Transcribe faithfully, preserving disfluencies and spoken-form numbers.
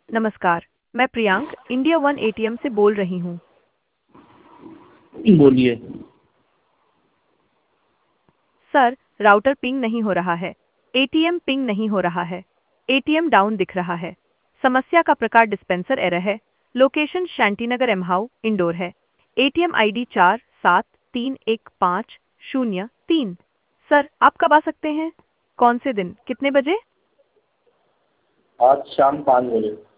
नमस्कार, मैं Priyank India one ATM से बोल रही हूँ। बोलिए। सर, राउटर पिंग नहीं हो रहा है। एटीएम पिंग नहीं हो रहा है। एटीएम डाउन दिख रहा है। समस्या का प्रकार डिस्पेंसर एरर है। लोकेशन शांतिनगर एमहाउ इंडोर है। एटीएम आईडी चार सात तीन एक पाँच शून्य तीन। सर, आप कब आ सकते हैं? कौन से दिन, कितने बजे? आज शाम पाँच बजे।